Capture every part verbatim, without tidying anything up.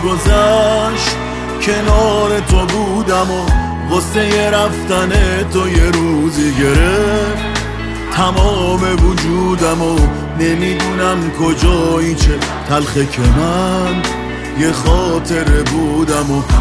گذشت کنار تو بودم و غصه رفتن تو یه روزی گرفت تمام وجودم و نمیدونم کجایی چه تلخه که من یه خاطره بودم و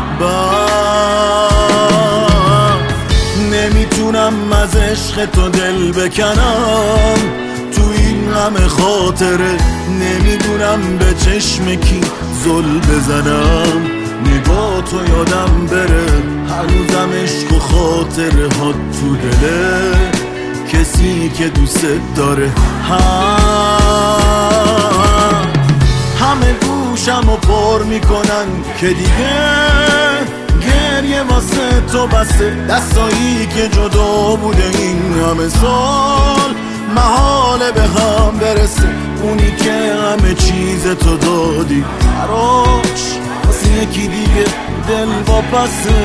بعد نمیتونم از عشق تو دل بکنم تو این همه خاطره نمیدونم به چشم کی زل بزنم نگاه تو یادم بره هنوزم عشق و خاطره ها تو دله کسی که دوست داره هم همه گوشم رو پر میکنن که دیگه گریه واسه تو بسه دستایی که جدا بوده این همه سال محاله به هم برسه اونی که همه چیز تو دادی براش واسه یکی دیگه دل واپسه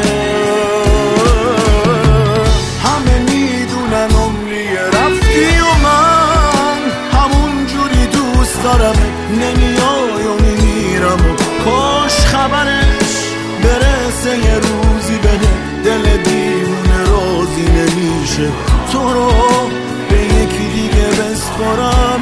همه میدونن عمری رفتی و من همون جوری دوست دارم نمیای و میمیرم و کاش خبرش برسه یه روزی بده دل دیوونه راضی نمیشه تو رو به یکی دیگه بسپارم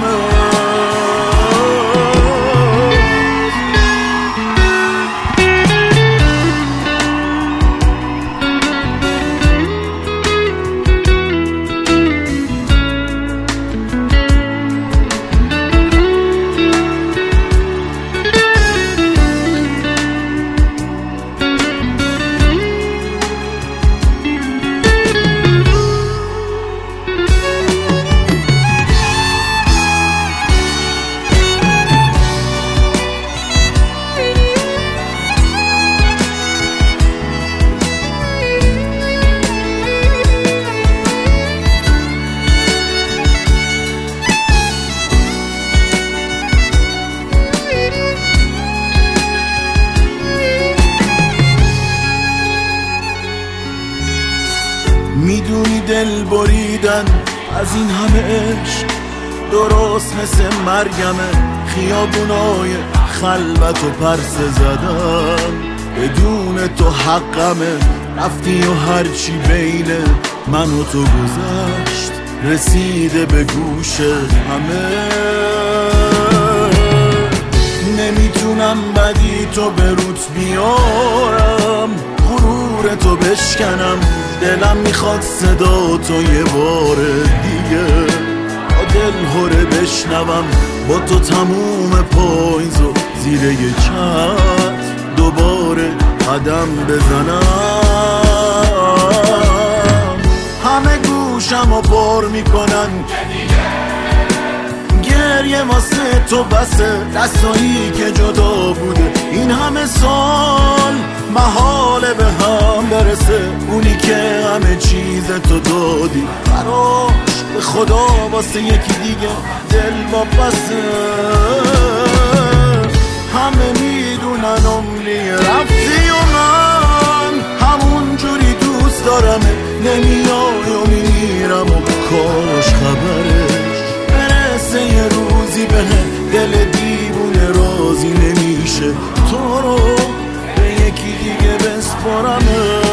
میدونی دل بریدن از این همه عشق درست مثل مرگمه خیابونای خلوت و پرسه زدن بدون تو حقمه رفتی و هرچی بین من و تو گذشت رسیده به گوش همه نمیتونم بدی تو به روت بیارم غرور تو بشکنم دلم میخواد صدا تو یه بار دیگه با دل هره بشنوم با تو تموم پاییز و زیر یه چت دوباره قدم بزنم همه گوشم رو پر میکنن گریه واسه تو بسه دستایی که جدا بوده این همه سال محاله به هم برسه اونی که همه چیز تو دادی براش به خدا واسه یکی دیگه دل واپسه همه میدونن عمری رفتی و من همون جوری دوست دارم نمیای و میرم و کاش خبرش برسه یه روزی به دل دیوونه راضی نمیشه تو رو به یکی دیگه بسپارم